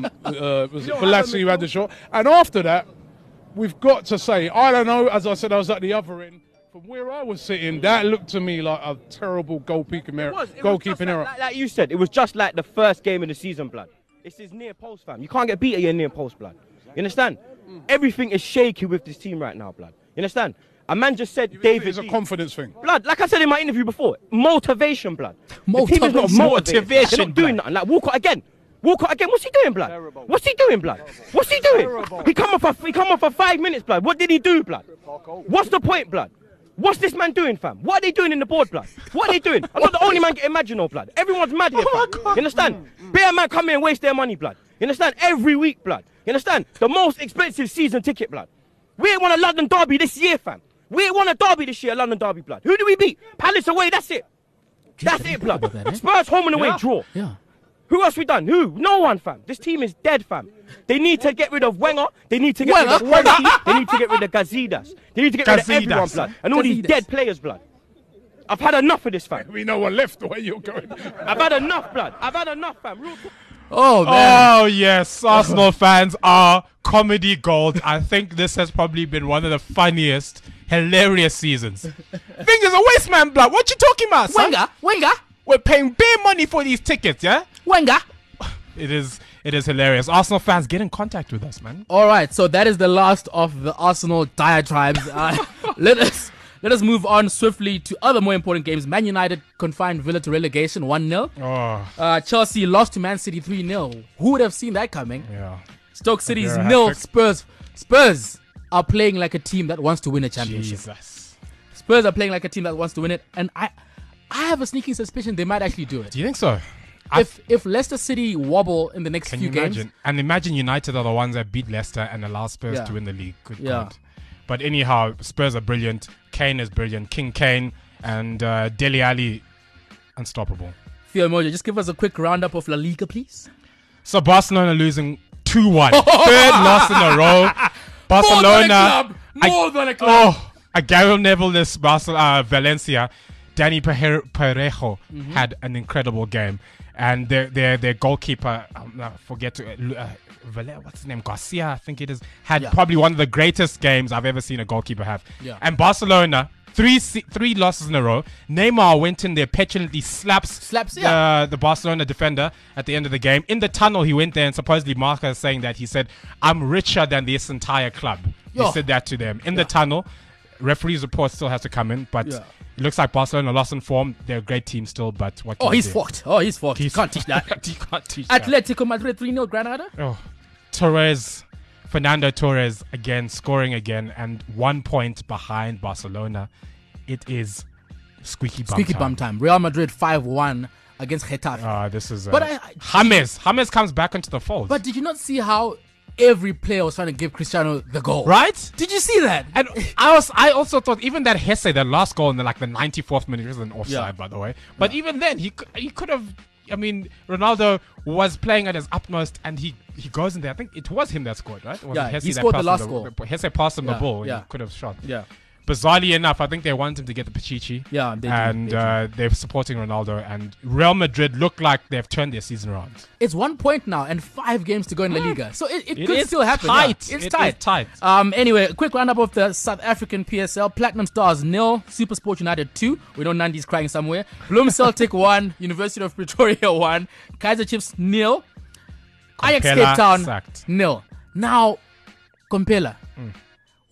Balassi who had the shot? And after that, we've got to say, I don't know. As I said, I was at the other end. From where I was sitting, that looked to me like a terrible goalkeeping error. Like you said, it was just like the first game of the season, blood. It's his near post, fam. You can't get beat at your near post, blood. You understand? Everything is shaky with this team right now, blood. You understand? A man just said David. It's a confidence thing. Blood, like I said in my interview before, motivation, blood. The team is not motivated. They're not doing nothing. Like Walcott again. What's he doing, blood? What's he doing, blood? What's he doing? He come off for 5 minutes, blood. What did he do, blood? What's the point, blood? What's this man doing, fam? What are they doing in the board, blood? What are they doing? I'm not the only man getting mad, you know, blood. Everyone's mad here, fam. You understand? Bare man come here and waste their money, blood. You understand? Every week, blood. You understand? The most expensive season ticket, blood. We ain't won a London derby this year, fam. We ain't won a derby this year, a London derby, blood. Who do we beat? Palace away, that's it. That's it, blood. Spurs home and away, draw. Yeah. Who else we done? Who? No one, fam. This team is dead, fam. They need to get rid of Wenger. They need to get rid of Frankie. They need to get rid of Gazidis. They need to get rid of everyone, blood. And all these dead players, blood. I've had enough of this, fam. We know one left the way you're going. I've had enough, blood. I've had enough, fam. Oh, man. Oh, yes. Arsenal fans are comedy gold. I think this has probably been one of the funniest, hilarious seasons. Fingers a waste, man, blood. What you talking about, son? Wenger. We're paying bare money for these tickets, yeah? Wenger. It is hilarious. Arsenal fans, get in contact with us, man. All right, so that is the last of the Arsenal diatribes. Let us move on swiftly to other more important games. Man United confined Villa to relegation 1-0. Chelsea lost to Man City 3-0. Who would have seen that coming? Yeah. Stoke City's 0. Spurs are playing like a team that wants to win a championship. Jesus. Spurs are playing like a team that wants to win it, and I have a sneaking suspicion they might actually do it. Do you think so? If Leicester City wobble in the next few games... And imagine United are the ones that beat Leicester and allow Spurs to win the league. Good God. But anyhow, Spurs are brilliant. Kane is brilliant. King Kane and Dele Alli, unstoppable. Theo Mojo, just give us a quick roundup of La Liga, please. So Barcelona losing 2-1. Third loss in a row. Barcelona... More than a club. Gary Neville-less Valencia. Danny Parejo had an incredible game. And their goalkeeper, what's his name, Garcia, I think it is, had probably one of the greatest games I've ever seen a goalkeeper have. Yeah. And Barcelona, three losses in a row. Neymar went in there, petulantly slaps the Barcelona defender at the end of the game. In the tunnel, he went there, and supposedly Marca is saying that he said, "I'm richer than this entire club." He said that to them in the tunnel. Referee's report still has to come in, but it looks like Barcelona lost in form. They're a great team still, but what can he's fucked. He's fucked. He can't teach that. He can't teach that. Atletico Madrid 3-0 Granada. Fernando Torres again, scoring again, and 1 point behind Barcelona. It is squeaky bum time. Real Madrid 5-1 against Getafe. This is... James comes back into the fold. But did you not see how every player was trying to give Cristiano the goal? Right? Did you see that? And I also thought even that Hesse, that last goal in the 94th minute, was an offside, by the way. But even then, he could have... I mean, Ronaldo was playing at his utmost, and he goes in there. I think it was him that scored, right? He scored the last goal. Hesse passed him the ball. He could have shot. Yeah. Bizarrely enough, I think they want him to get the Pichichi. Yeah, they're supporting Ronaldo. And Real Madrid look like they've turned their season around. It's 1 point now and 5 games to go in La Liga. So it could still happen. Tight. Yeah. It's tight. Anyway, a quick roundup of the South African PSL. Platinum Stars 0, SuperSport United 2. We know Nandi's crying somewhere. Bloem Celtic 1, University of Pretoria 1, Kaizer Chiefs 0, Ajax Cape Town 0. Now, Kompela.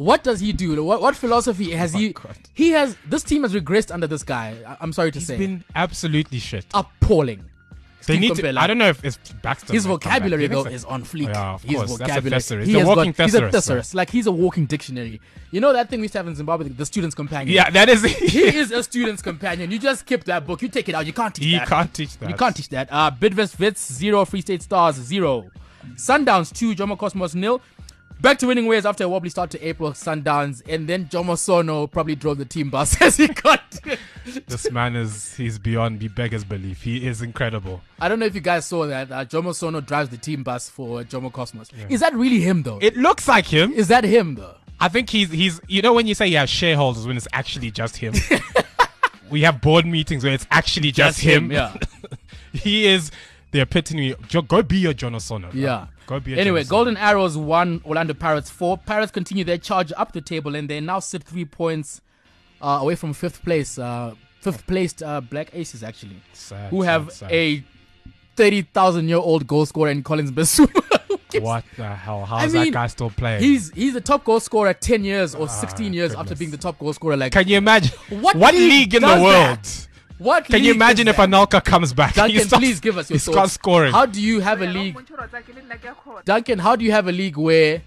What does he do? What philosophy has he? God. He has. This team has regressed under this guy. I'm sorry to say. He's been absolutely shit. Appalling. They need to. I don't know if it's Baxter. His vocabulary though is on fleek. Yeah, of his course. vocabulary. That's a thesaurus. He's a walking thesaurus. He's a thesaurus. Like he's a walking dictionary. You know that thing we used to have in Zimbabwe, the student's companion. Yeah, that is. He is a student's companion. You just keep that book. You take it out. You can't teach that. You can't teach that. You can't teach that. Bidvest Wits 0, Free State Stars 0, Sundowns 2, Jomo Cosmos 0. Back to winning ways after a wobbly start to April. Sundowns, and then Jomo Sono probably drove the team bus as he got. This man he's beyond beggar's belief. He is incredible. I don't know if you guys saw that. Jomo Sono drives the team bus for Jomo Cosmos. Yeah. Is that really him though? It looks like him. Is that him though? I think he's you know when you say you have shareholders when it's actually just him. We have board meetings where it's actually just him. Yeah. He is the epitome. Go be your Jono Sono. Bro. Yeah. Go be anyway, Golden Arrows 1, Orlando Pirates 4. Pirates continue their charge up the table and they now sit 3 points away from fifth place. Fifth placed Black Aces actually, who have a 30,000-year-old goal scorer in Collins Basuma. What the hell? How's that guy still playing? He's the top goal scorer 10 years or 16 years after being the top goal scorer. Like, can you imagine what league in the world? What can you imagine if Anelka comes back? Duncan, please give us your thoughts. He starts scoring. How do you have a league? Duncan, how do you have a league where,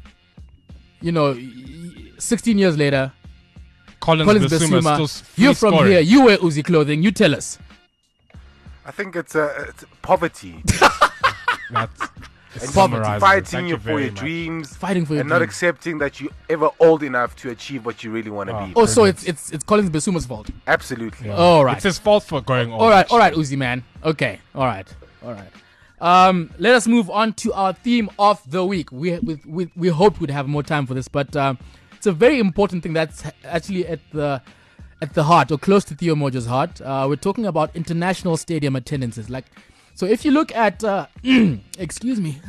16 years later, Collins Basuma still you're from scoring. here, you wear Uzi clothing, you tell us. I think it's poverty. That's fighting for your dreams, and not accepting that you're ever old enough to achieve what you really want to be. Oh, so it's Collins Basuma's fault. Absolutely. Yeah. All right. It's his fault for going on. All right, Uzi man. Okay. All right. Let us move on to our theme of the week. We hoped we'd have more time for this, but it's a very important thing that's actually at the heart or close to Theo Mojo's heart. We're talking about international stadium attendances. So if you look at, excuse me,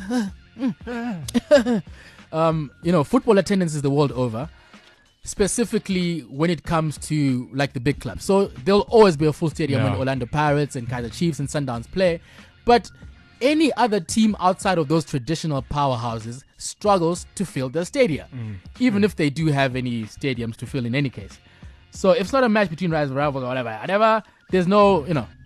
football attendances the world over, specifically when it comes to the big clubs. So there'll always be a full stadium when Orlando Pirates and Kaizer Chiefs and Sundowns play. But any other team outside of those traditional powerhouses struggles to fill their stadia, even if they do have any stadiums to fill in any case. So if it's not a match between rivals or whatever, there's no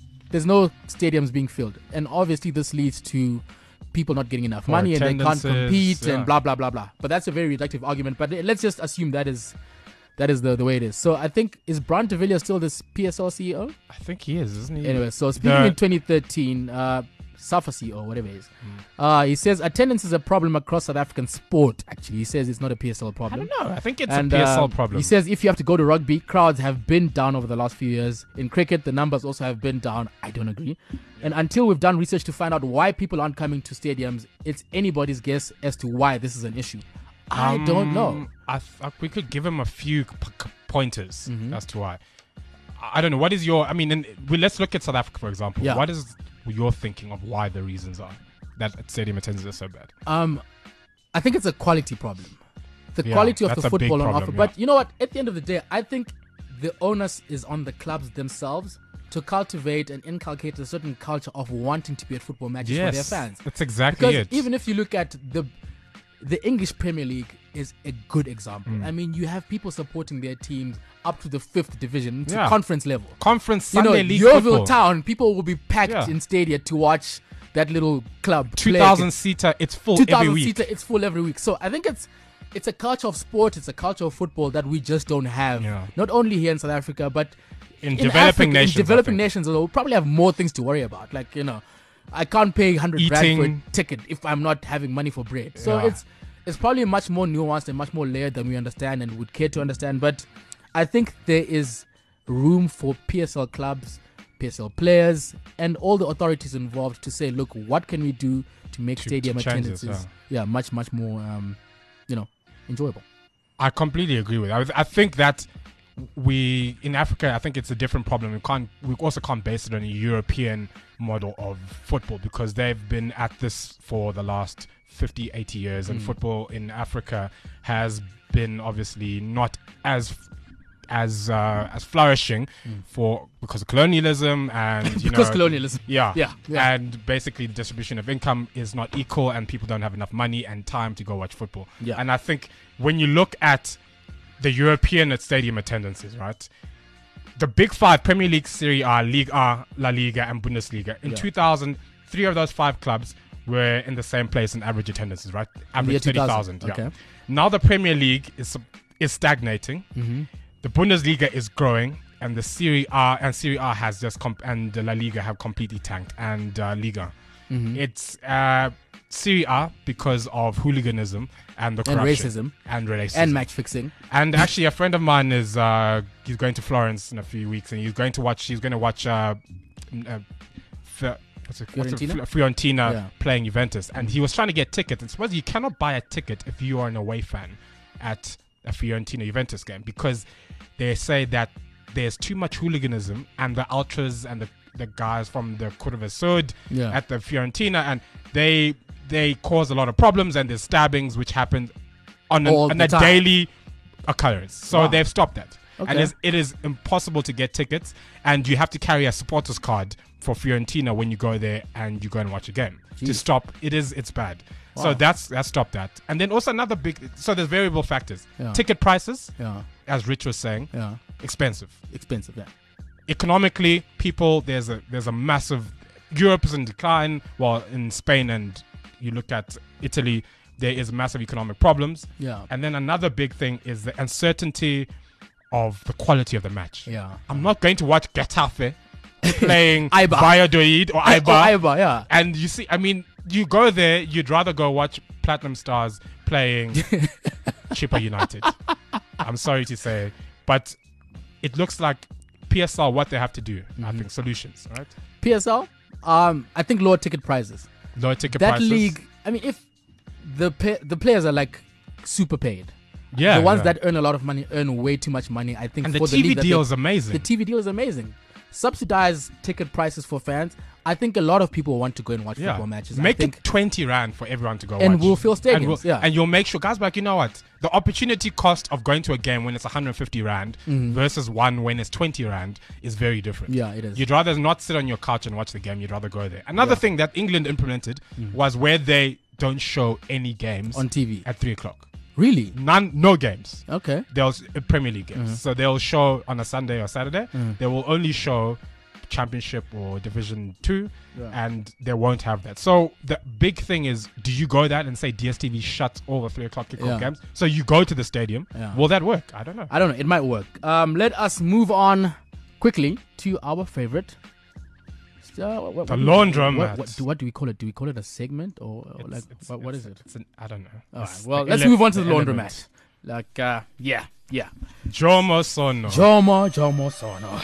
stadiums being filled. And obviously this leads to people not getting enough money and they can't compete and blah, blah, blah, blah. But that's a very reductive argument. But let's just assume that is the way it is. So I think, is Brian de Villiers still this PSL CEO? I think he is, isn't he? Anyway, so speaking in 2013, SAFA CEO, whatever it is, he says attendance is a problem across South African sport. Actually, he says it's not a PSL problem. I don't know. I think it's a PSL problem. He says if you have to go to rugby, crowds have been down over the last few years. In cricket, the numbers also have been down. I don't agree. And until we've done research to find out why people aren't coming to stadiums, it's anybody's guess as to why this is an issue. I don't know. We could give him a few pointers as to why. I don't know. What is your... let's look at South Africa, for example. Yeah. What is your thinking of why the reasons are that stadium attendance is so bad? I think it's a quality problem. The quality of the football on offer. But you know what? At the end of the day, I think the onus is on the clubs themselves to cultivate and inculcate a certain culture of wanting to be at football matches for their fans. That's exactly it. Even if you look at the English Premier League is a good example. You have people supporting their teams up to the 5th division, to conference level. Conference Sunday League Yeovil football. Town, people will be packed in stadia to watch that little club 2,000 seater, it's full every week. 2,000 seater, it's full every week. So I think it's a culture of sport, it's a culture of football that we just don't have. Not only here in South Africa, but in developing nations. In developing nations, we'll probably have more things to worry about. I can't pay 100 rand for a ticket if I'm not having money for bread. So it's probably much more nuanced and much more layered than we understand and would care to understand. But I think there is room for PSL clubs, PSL players, and all the authorities involved to say, look, what can we do to make stadium attendances much, much more enjoyable. I completely agree with that. I think that in Africa, I think it's a different problem. We also can't base it on a European model of football because they've been at this for the last 50, 80 years, and football in Africa has been obviously not as as flourishing because of colonialism and colonialism. Yeah. And basically the distribution of income is not equal and people don't have enough money and time to go watch football. Yeah. And I think when you look at the European stadium attendances, right? The big five: Premier League, Serie A, Liga, La Liga, and Bundesliga. In 2000, 3 of those 5 clubs were in the same place in average attendances, right? Average 30,000. Okay. Yeah. Now the Premier League is stagnating. The Bundesliga is growing, and the Serie A has just and the La Liga have completely tanked, and Liga. It's Serie A because of hooliganism and the corruption and racism and match fixing. And actually, a friend of mine is he's going to Florence in a few weeks, and he's going to watch Fiorentina playing Juventus, and he was trying to get tickets. And suppose you cannot buy a ticket if you are an away fan at a Fiorentina Juventus game, because they say that there's too much hooliganism, and the ultras and the guys from the Curva Sud at the Fiorentina, and they cause a lot of problems, and there's stabbings which happen on a daily occurrence. So they've stopped that. Okay. And it is impossible to get tickets, and you have to carry a supporter's card for Fiorentina when you go there and you go and watch a game. Jeez. To stop it's bad. Wow. So that's stopped that. And then also another so there's variable factors. Ticket prices, as Rich was saying, expensive, economically, people, there's a massive, Europe is in decline, while in Spain and you look at Italy, there is massive economic problems. And then another big thing is the uncertainty of the quality of the match. I'm not going to watch Getafe playing Valladolid or Eibar. And you see, I mean, you go there, you'd rather go watch Platinum Stars playing Chippa United. I'm sorry to say, but it looks like PSL, what they have to do, I think, solutions, right? PSL, I think lower ticket prices. That league, I mean, if the players are like super paid, the ones that earn a lot of money earn way too much money. I think. And for the TV deal is amazing. The TV deal is amazing. Subsidized ticket prices for fans. I think a lot of people want to go and watch football matches. Make it 20 Rand for everyone to go and watch. We'll fill stadiums. And you'll make sure, guys, like, you know what? The opportunity cost of going to a game when it's 150 Rand versus one when it's 20 Rand is very different. Yeah, it is. You'd rather not sit on your couch and watch the game. You'd rather go there. Another thing that England implemented was where they don't show any games on TV at 3 o'clock. Really? No games. Okay. There's Premier League games. So they'll show on a Sunday or Saturday. They will only show Championship or Division 2 and they won't have that. So the big thing is, do you go that and say DSTV shuts all the 3 o'clock kickoff games? So you go to the stadium. Will that work? I don't know. It might work. Let us move on quickly to our favorite. The laundromat. What do we call it? Do we call it a segment or what is it? I don't know. All right. Well, let's move on to the laundromat. Like, yeah. Jomo Sono. Jomo Sono.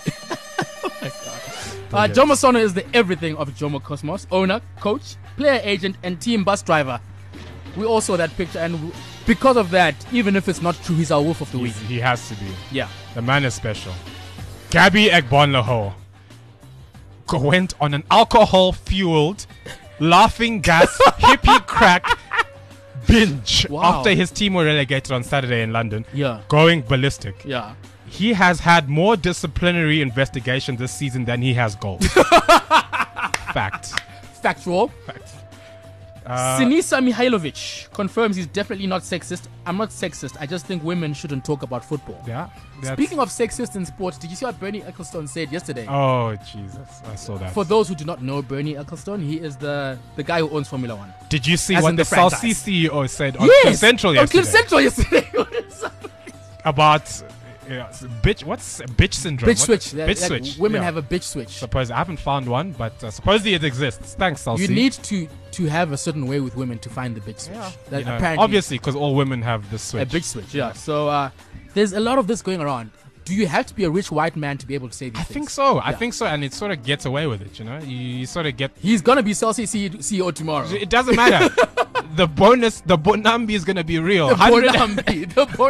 Jomo Sono is the everything of Jomo Cosmos. Owner, coach, player agent, and team bus driver. We all saw that picture, and because of that, even if it's not true, he's our wolf of the week. He has to be. Yeah. The man is special. Gabby Egbonlaho went on an alcohol-fueled, laughing gas, hippie crack binge after his team were relegated on Saturday in London. Yeah. Going ballistic. Yeah. He has had more disciplinary investigations this season than he has goals. Fact. Factual. Fact. Sinisa Mihailovic confirms he's definitely not sexist. I'm not sexist. I just think women shouldn't talk about football. Yeah. Speaking of sexist in sports, did you see what Bernie Ecclestone said yesterday? Oh, Jesus. I saw that. For those who do not know Bernie Ecclestone, he is the guy who owns Formula One. Did you see what the South Sea CEO said on Cliff Central yesterday? On Cliff Central yesterday. About... what's bitch syndrome? Bitch switch. Bitch switch. Women have a bitch switch. Supposedly, I haven't found one, but supposedly it exists. Thanks, Salsi. You need to have a certain way with women to find the bitch switch. Yeah. Apparently, obviously, because all women have the switch. A bitch switch, yeah. So there's a lot of this going around. Do you have to be a rich white man to be able to say these things? I think so. Yeah. I think so, and it sort of gets away with it. You sort of get. He's gonna be Celsius CEO tomorrow. It doesn't matter. The Bonambi is gonna be real. The Bonambi.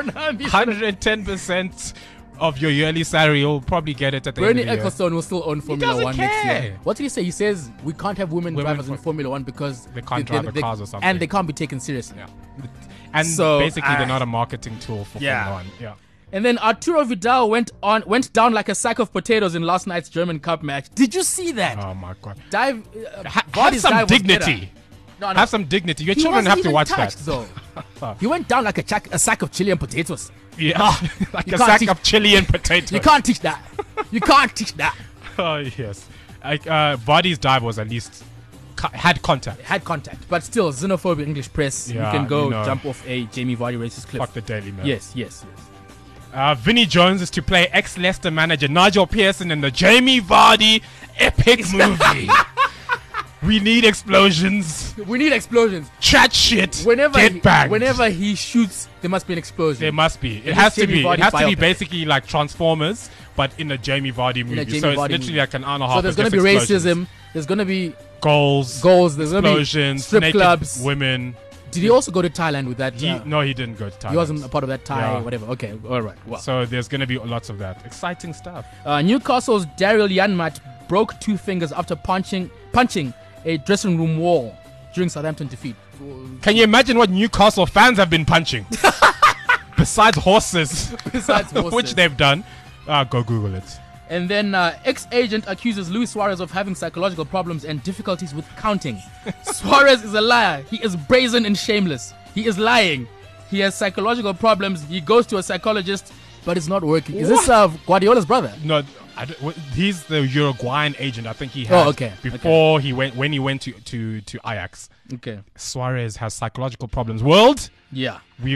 110% of your yearly salary, you'll probably get it at the Bernie end of the year. Ecclestone will still own Formula One next year. What did he say? He says we can't have women drivers in Formula One because they can't drive the cars or something, and they can't be taken seriously. Yeah. And so, basically, they're not a marketing tool for Formula One. Yeah. And then Arturo Vidal went down like a sack of potatoes in last night's German Cup match. Did you see that? Oh my God! Have some dignity. No. Have some dignity. Your children have to watch that. Though. He went down like a sack of Chilean potatoes. Yeah, like a sack of Chilean potatoes. You can't teach that. You can't teach that. Oh yes, Vardy's dive was at least had contact. But still, xenophobic English press. Yeah, you can go jump off a Jamie Vardy racist cliff. Fuck the Daily Mail. Yes. Vinnie Jones is to play ex-Leicester manager Nigel Pearson in the Jamie Vardy epic movie. We need explosions. Chat shit. Get banged. Whenever he shoots, there must be an explosion. There must be. It has to be. It has to be basically like Transformers, but in a Jamie Vardy movie. So it's literally like an hour and a half. So there's going to be racism. There's going to be goals. There's going to be strip clubs. Women. Did he also go to Thailand with that? No, he didn't go to Thailand. He wasn't a part of that Thai, whatever. Okay, all right. Well. So there's going to be lots of that. Exciting stuff. Newcastle's Daryl Janmaat broke 2 fingers after punching a dressing room wall during Southampton defeat. Can you imagine what Newcastle fans have been punching? Besides horses. Which they've done. Go Google it. And then ex-agent accuses Luis Suarez of having psychological problems and difficulties with counting. Suarez is a liar. He is brazen and shameless. He is lying. He has psychological problems. He goes to a psychologist, but it's not working. Is this Guardiola's brother? No, he's the Uruguayan agent. I think he had before he went when he went to Ajax. Okay. Suarez has psychological problems. World. Yeah.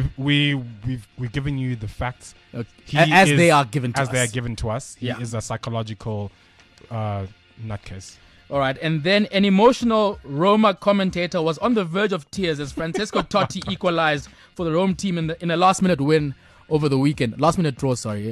We've given you the facts. Okay. They are given to us. He is a psychological nutcase. All right, and then an emotional Roma commentator was on the verge of tears as Francesco Totti equalized for the Rome team in a last-minute win over the weekend. Last-minute draw, sorry.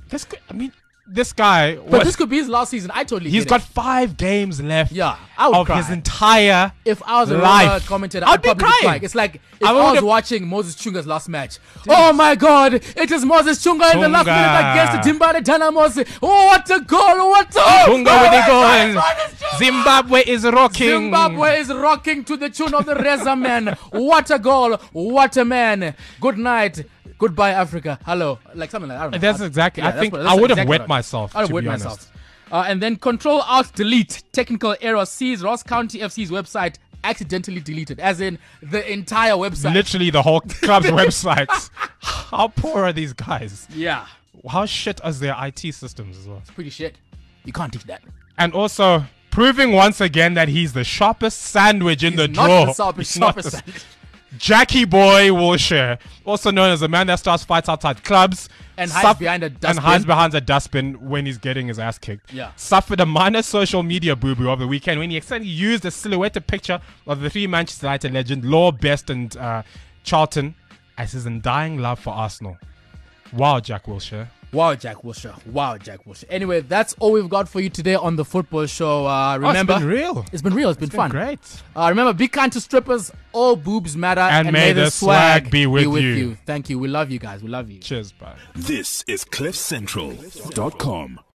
This guy... But this could be his last season. I totally He's got 5 games left I would of cry. his entire If I was a life. Roma commentator, I'd probably be crying. It's like if I was watching Moses Chunga's last match. Dude. Oh my God, it is Moses Chunga in the last minute against the Timbale Dynamos. Oh, what a goal, what a Chunga with the goal. Zimbabwe is rocking to the tune of the Reza man. What a goal, what a man. Good night. Goodbye, Africa. Hello. Like something like that. I don't know. That's exactly. I think I would have wet myself. I would have wet myself. And then Control Alt Delete. Technical error sees Ross County FC's website accidentally deleted. As in the entire website. Literally the whole club's website. How poor are these guys? Yeah. How shit are their IT systems as well? It's pretty shit. You can't teach that. And also proving once again that he's the sharpest sandwich in the draw. The sharpest sandwich. Jackie Boy Wilshere, also known as the man that starts fights outside clubs and hides behind a dustbin. And hides behind a dustbin when he's getting his ass kicked. Yeah. Suffered a minor social media boo-boo of the weekend when he accidentally used a silhouetted picture of the 3 Manchester United legend Law Best and Charlton as his undying love for Arsenal. Wow, Jack Wilshere. Wow, Jack Wilshere. Anyway, that's all we've got for you today on the football show. Remember, it's been real. It's been fun. Great. Remember, be kind to strippers. All boobs matter. And may the swag be with you. Thank you. We love you guys. We love you. Cheers. Bye. This is CliffCentral.com.